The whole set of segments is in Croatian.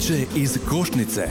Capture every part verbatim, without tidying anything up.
Priče iz košnice.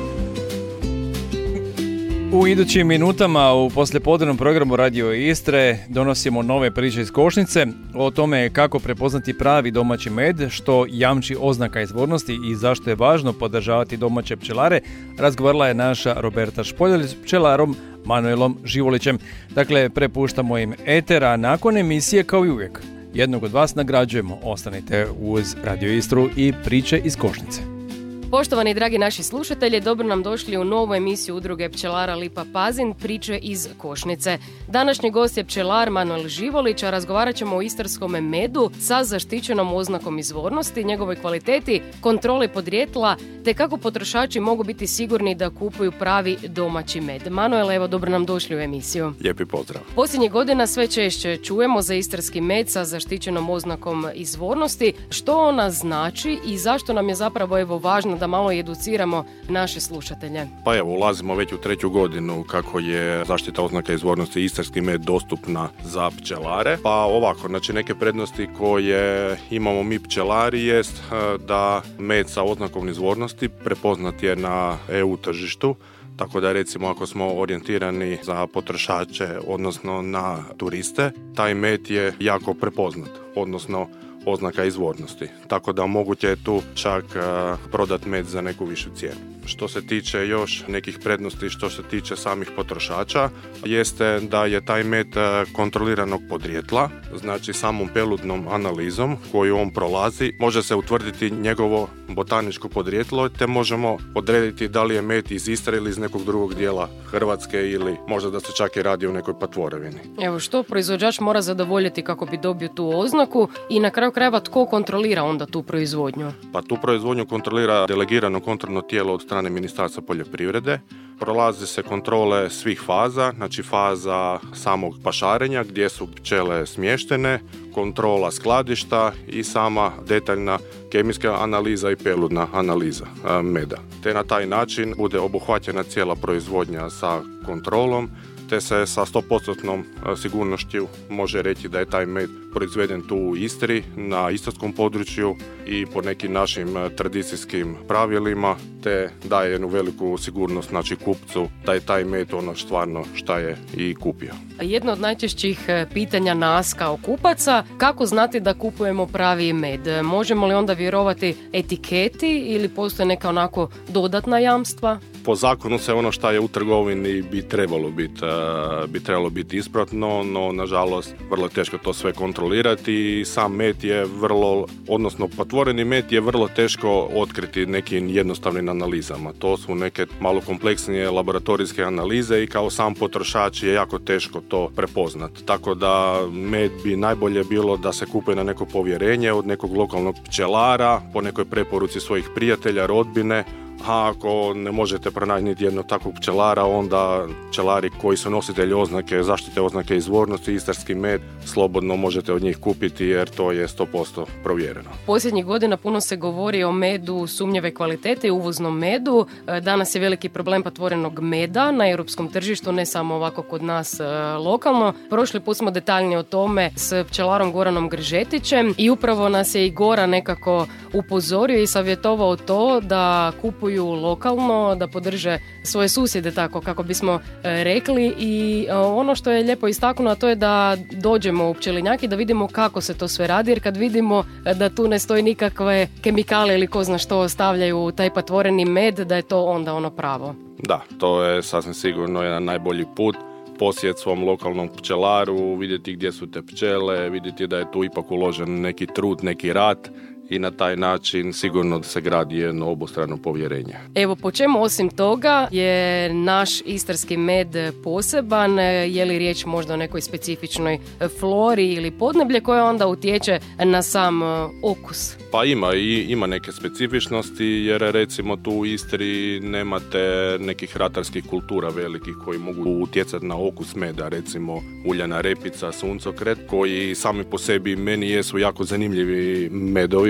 U idućim minutama u poslijepodnevnom programu Radio Istre donosimo nove priče iz košnice o tome kako prepoznati pravi domaći med, što jamči oznaka izvornosti i zašto je važno podržavati domaće pčelare. Razgovarala je naša Roberta Špoljarić s pčelarom Manuelom Živolićem. Dakle, prepuštamo im eter, a nakon emisije kao i uvijek jednog od vas nagrađujemo. Ostanite uz Radio Istru i priče iz košnice. Poštovani dragi naši slušatelji, dobro nam došli u novu emisiju udruge pčelara Lipa Pazin, priče iz košnice. Današnji gost je pčelar Manuel Živolić, a razgovarat ćemo o istarskom medu sa zaštićenom oznakom izvornosti, njegovoj kvaliteti, kontroli podrijetla, te kako potrošači mogu biti sigurni da kupuju pravi domaći med. Manuel, evo, dobro nam došli u emisiju. Lijepi pozdrav. Posljednjih godina sve češće čujemo za istarski med sa zaštićenom oznakom izvornosti. Što ona znači i zašto nam je zapravo evo važno da malo educiramo naše slušatelje? Pa evo, ulazimo već u treću godinu kako je zaštita oznake izvornosti istarski med dostupna za pčelare. Pa ovako, znači neke prednosti koje imamo mi pčelari jest da med sa oznakom izvornosti prepoznat je na E U tržištu. Tako da recimo ako smo orijentirani za potrošače, odnosno na turiste, taj med je jako prepoznat, odnosno oznaka izvornosti. Tako da moguće je tu čak uh, prodat med za neku višu cijenu. Što se tiče još nekih prednosti što se tiče samih potrošača, jeste da je taj med kontroliranog podrijetla, znači samom peludnom analizom koju on prolazi, može se utvrditi njegovo botaničko podrijetlo, te možemo odrediti da li je med iz Istre ili iz nekog drugog dijela Hrvatske ili možda da se čak i radi o nekoj patvorovini. Evo, što proizvođač mora zadovoljiti kako bi dobio tu oznaku i na kraju krajeva tko kontrolira onda tu proizvodnju? Pa tu proizvodnju kontrolira delegirano kontrolno tijelo od strane Ministarstva poljoprivrede. Prolazi se kontrole svih faza, znači faza samog pašarenja gdje su pčele smještene, kontrola skladišta i sama detaljna kemijska analiza i peludna analiza meda. Te na taj način bude obuhvaćena cijela proizvodnja sa kontrolom, te se sa sto posto sigurnošću može reći da je taj med proizveden tu u Istri, na istarskom području i po nekim našim tradicijskim pravilima, te daje jednu veliku sigurnost znači kupcu da je taj med ono stvarno šta je i kupio. Jedno od najčešćih pitanja nas kao kupaca, kako znati da kupujemo pravi med? Možemo li onda vjerovati etiketi ili postoje neka onako dodatna jamstva? Po zakonu se ono što je u trgovini bi trebalo biti bi trebalo biti ispravno, no nažalost vrlo teško to sve kontrolirati i sam med je vrlo, odnosno patvoreni med je vrlo teško otkriti nekim jednostavnim analizama. To su neke malo kompleksnije laboratorijske analize i kao sam potrošač je jako teško to prepoznat. Tako da med bi najbolje bilo da se kupuje na neko povjerenje od nekog lokalnog pčelara, po nekoj preporuci svojih prijatelja, rodbine. A ako ne možete pronaći niti jednog takvog pčelara, onda pčelari koji su nositelji oznake, zaštite oznake izvornosti, istarski med, slobodno možete od njih kupiti jer to je sto posto provjereno. Posljednjih godina puno se govori o medu sumnjive kvalitete i uvoznom medu. Danas je veliki problem patvorenog meda na europskom tržištu, ne samo ovako kod nas lokalno. Prošli put smo detaljnije o tome s pčelarom Goranom Gržetićem i upravo nas je i Gora nekako upozorio i savjetovao to da kupuju lokalno, da podrže svoje susjede, tako kako bismo e, rekli i e, ono što je lijepo istaknuo, to je da dođemo u pčelinjak i da vidimo kako se to sve radi, jer kad vidimo da tu ne stoji nikakve kemikalije ili ko zna što stavljaju u taj patvoreni med, da je to onda ono pravo. Da, to je sasvim sigurno jedan najbolji put. Posjet svom lokalnom pčelaru, vidjeti gdje su te pčele, vidjeti da je tu ipak uložen neki trud, neki rad i na taj način sigurno se gradi jedno obostrano povjerenje. Evo, po čemu osim toga je naš istarski med poseban? Je li riječ možda o nekoj specifičnoj flori ili podneblje koja onda utječe na sam okus? Pa ima i ima neke specifičnosti jer recimo tu u Istri nemate nekih ratarskih kultura velikih koji mogu utjecati na okus meda, recimo uljana repica, suncokret, koji sami po sebi meni jesu jako zanimljivi medovi,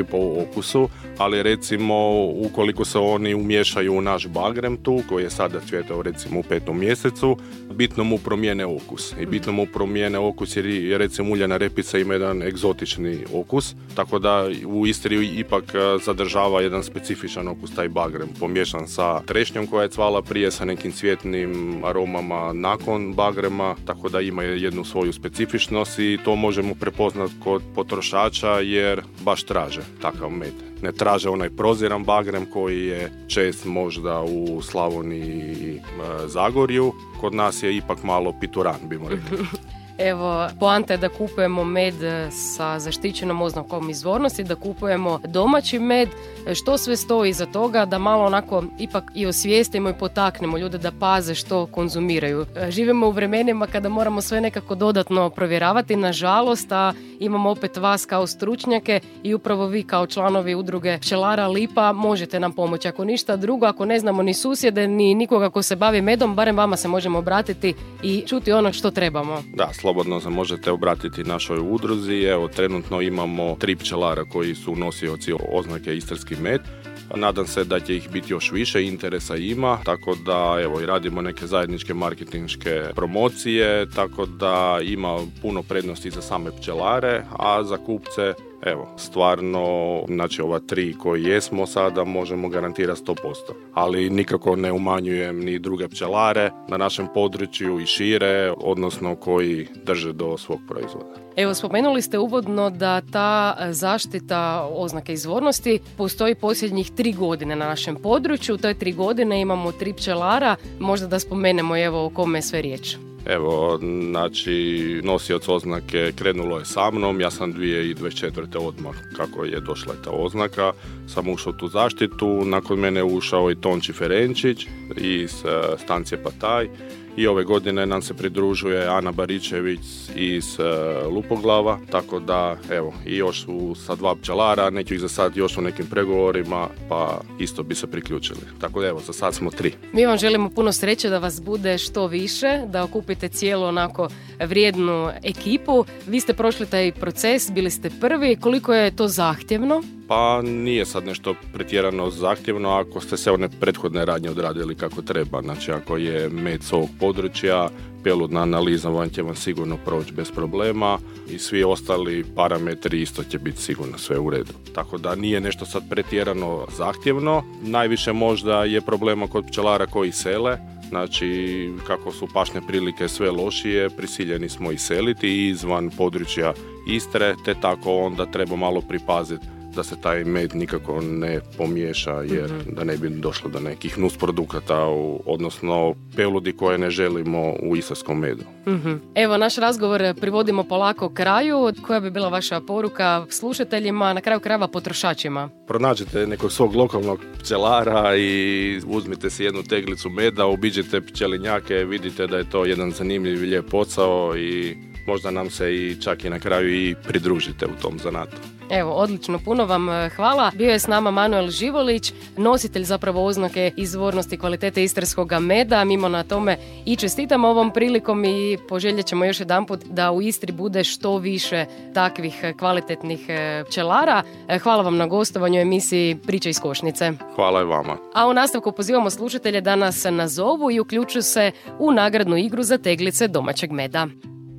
po okusu, ali recimo ukoliko se oni umiješaju u naš bagrem tu, koji je sada cvjetao recimo u petom mjesecu, bitno mu promijene okus. I bitno mu promijene okus jer recimo uljana repica ima jedan egzotični okus, tako da u Istri ipak zadržava jedan specifičan okus taj bagrem, pomiješan sa trešnjom koja je cvala prije, sa nekim cvjetnim aromama nakon bagrema, tako da ima jednu svoju specifičnost i to možemo prepoznati kod potrošača jer baš traže takav med. Ne traže onaj proziran bagrem koji je čest možda u Slavoniji i Zagorju, kod nas je ipak malo pituran, bimo rekli. Evo, poanta je da kupujemo med sa zaštićenom oznakom izvornosti, da kupujemo domaći med. Što sve stoji iza toga, da malo onako ipak i osvijestimo i potaknemo ljude da paze što konzumiraju. Živimo u vremenima kada moramo sve nekako dodatno provjeravati, nažalost, a imamo opet vas kao stručnjake i upravo vi kao članovi udruge pčelara Lipa možete nam pomoći. Ako ništa drugo, ako ne znamo ni susjede, ni nikoga ko se bavi medom, barem vama se možemo obratiti i čuti ono što trebamo. Da, slobodno se možete obratiti našoj udruzi. Evo, trenutno imamo tri pčelara koji su nosioci oznake Istarski med. Nadam se da će ih biti još više, interesa ima, tako da evo i radimo neke zajedničke marketinške promocije, tako da ima puno prednosti za same pčelare, a za kupce evo, stvarno, znači ova tri koji jesmo sada možemo garantirati sto posto. Ali nikako ne umanjujem ni druge pčelare na našem području i šire, odnosno koji drže do svog proizvoda. Evo, spomenuli ste uvodno da ta zaštita oznake izvornosti postoji posljednjih tri godine na našem području. U toj tri godine imamo tri pčelara. Možda da spomenemo evo o kome je sve riječ. Evo, znači, nosioc oznake krenulo je sa mnom, ja sam dvije tisuće dvadeset četvrte odmah kako je došla ta oznaka, sam ušao u tu zaštitu, nakon mene je ušao i Tonči Ferenčić iz stancije Pataj i ove godine nam se pridružuje Ana Baričević iz Lupoglava, tako da evo, i još su sa dva pčelara, neki ih za sad još u nekim pregovorima, pa isto bi se priključili. Tako da evo, za sad smo tri. Mi vam želimo puno sreće da vas bude što više, da okupite cijelu onako vrijednu ekipu. Vi ste prošli taj proces, bili ste prvi, koliko je to zahtjevno? Pa nije sad nešto pretjerano zahtjevno ako ste se one prethodne radnje odradili kako treba. Znači ako je med s ovog područja, peludna analiza van će vam sigurno proći bez problema i svi ostali parametri isto će biti sigurno sve u redu. Tako da nije nešto sad pretjerano zahtjevno. Najviše možda je problema kod pčelara koji sele. Znači, kako su pašne prilike sve lošije, prisiljeni smo iseliti izvan područja Istre, te tako onda treba malo pripaziti da se taj med nikako ne pomiješa, jer mm-hmm. da ne bi došlo do nekih nusprodukata, odnosno peludi koje ne želimo u istarskom medu. Mm-hmm. Evo, naš razgovor privodimo polako kraju. Koja bi bila vaša poruka slušateljima, na kraju krajeva potrošačima? Pronađite nekog svog lokalnog pčelara i uzmite si jednu teglicu meda, obiđite pčelinjake, vidite da je to jedan zanimljiv i lijep posao i možda nam se i čak i na kraju i pridružite u tom zanatu. Evo, odlično, puno vam hvala. Bio je s nama Manuel Živolić, nositelj zapravo oznake izvornosti kvalitete istarskog meda. Mimo na tome i čestitamo ovom prilikom i poželjet ćemo još jedanput da u Istri bude što više takvih kvalitetnih pčelara. Hvala vam na gostovanju emisiji Priča iz Košnice. Hvala i vama. A u nastavku pozivamo slušatelje da nas nazovu i uključuju se u nagradnu igru za teglice domaćeg meda.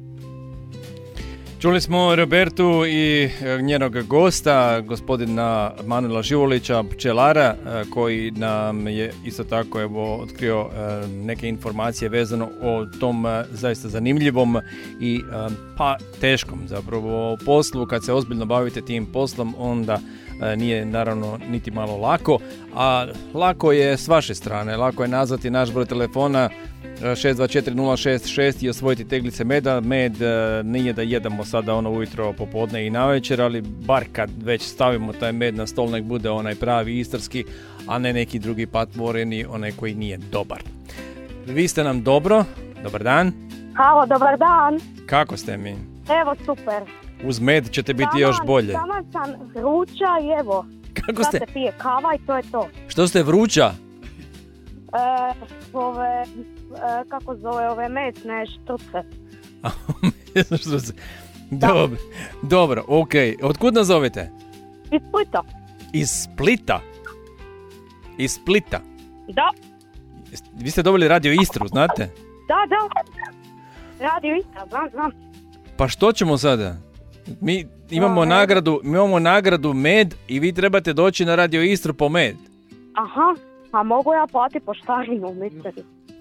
Čuli smo Robertu i njenog gosta, gospodina Manuela Živolića, pčelara, koji nam je isto tako evo, otkrio neke informacije vezano o tom zaista zanimljivom i pa teškom zapravo poslu. Kad se ozbiljno bavite tim poslom, onda nije naravno niti malo lako, a lako je s vaše strane. Lako je nazvati naš broj telefona šest dva četiri nula šest šest i osvojiti teglice meda. Med nije da jedemo sada ono ujutro, popodne i navečer, ali bar kad već stavimo taj med na stol, nek bude onaj pravi istarski, a ne neki drugi patvoreni, onaj koji nije dobar. Vi ste nam dobro, dobar dan. Halo, dobar dan. Kako ste mi? Evo, super. Uz med ćete biti Taman, još bolje. Taman sam vruća i evo, Kako sad ste? se pije kava i to je to. Što ste vruća? E, ove, e, kako zove, ove mesne štruce. Ne znam što se... Dobro, dobro, ok. Otkud nas zovete? Iz Splita. Iz Splita? Iz Splita? Da. Vi ste dobili Radio Istru, znate? Da, da. Radio Istra, znam, znam. Pa što ćemo sada? Mi imamo nagradu, mi imamo nagradu med i vi trebate doći na Radio Istru po med. Aha, a mogu ja platiti poštarinu, mislite?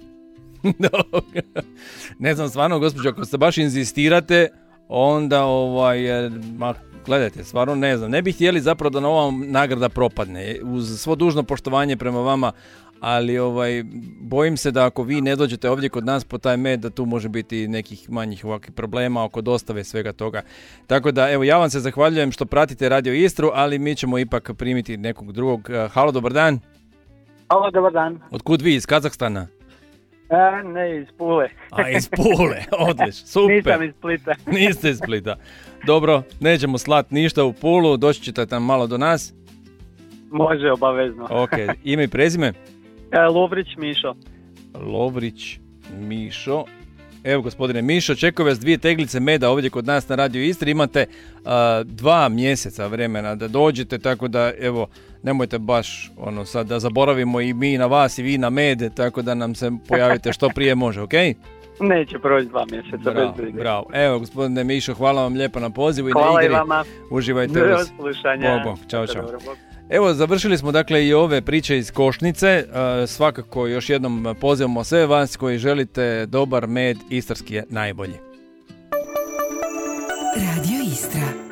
Ne znam, stvarno, gospođo, ako ste baš inzistirate, onda ovaj, ma, gledajte, stvarno ne znam, ne bih htjeli zapravo da ova nagrada propadne, uz svo dužno poštovanje prema vama, ali ovaj, bojim se da ako vi ne dođete ovdje kod nas po taj med, da tu može biti nekih manjih ovakvih problema oko dostave svega toga. Tako da, evo, ja vam se zahvaljujem što pratite Radio Istru, ali mi ćemo ipak primiti nekog drugog. Halo, dobar dan. Halo, dobar dan. Otkud vi, iz Kazahstana? E, ne, iz Pule. A, iz Pule, odlično, super. Nisam iz Splita. Niste iz Splita. Dobro, nećemo slat ništa u Pulu, doći ćete tam malo do nas. Može, obavezno. Ok, ime i prezime? E, Lovrić Mišo. Lovrić Mišo. Evo, gospodine Mišo, čekaju vas dvije teglice meda ovdje kod nas na Radio Istri. Imate uh, dva mjeseca vremena da dođete, tako da, evo, nemojte baš ono sad da zaboravimo i mi na vas i vi na med, tako da nam se pojavite što prije može, ok? Neće proći dva mjeseca. Bravo, bez brige. bravo. Evo, gospodine Mišo, hvala vam lijepo na pozivu i hvala na igri. Hvala i vama. Uživajte Do uz. slušanja. Bog, bog. Ćao, čao. Dobro, bog. Evo, završili smo dakle i ove priče iz Košnice. Uh, svakako još jednom pozivamo sve vas koji želite dobar med, istarski je najbolji. Radio Istra.